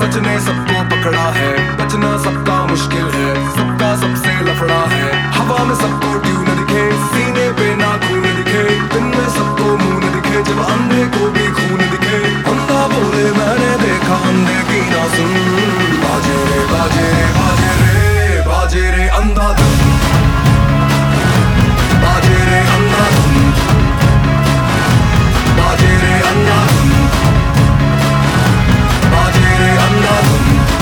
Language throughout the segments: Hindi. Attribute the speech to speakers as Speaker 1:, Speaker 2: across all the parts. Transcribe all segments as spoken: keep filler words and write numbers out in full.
Speaker 1: सच ने सबको पकड़ा है, बचना सबका मुश्किल है, सबका सबसे लफड़ा है। हवा में सबको ट्यून दिखे, सीने पे ना खून दिखे, दिन में सबको मुंह न दिखे, जब अंधे को भी खून दिखे। अंधा बोले मैंने देखा, अंधे की ना सुन। बाजे रे बाजे रे बाजे रे बाजे रे अंधाधुन, बाजे रे अंधाधुन, बाजे रे अंधाधुन, बाजे रे अंधाधुन।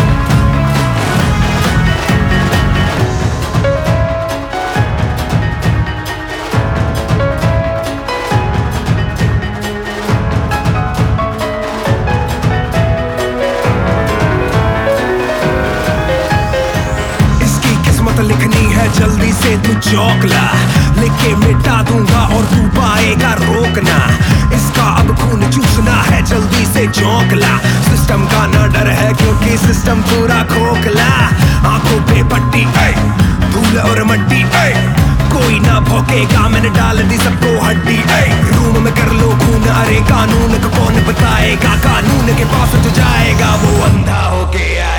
Speaker 1: लिखनी है जल्दी से तू चौकला, लिखे मिटा दूंगा और तू पाएगा रोकना। इसका अब खून चूसना है, जल्दी से चौकला। सिस्टम का ना डर है क्योंकि सिस्टम पूरा खोखला। आंखों पे पट्टी धूल और मट्टी, कोई ना भौंकेगा, मैंने डाल दी सबको हड्डी। रूम में कर लो खून, अरे कानून को कौन बताएगा? कानून के पास जो जाएगा वो अंधा हो गया।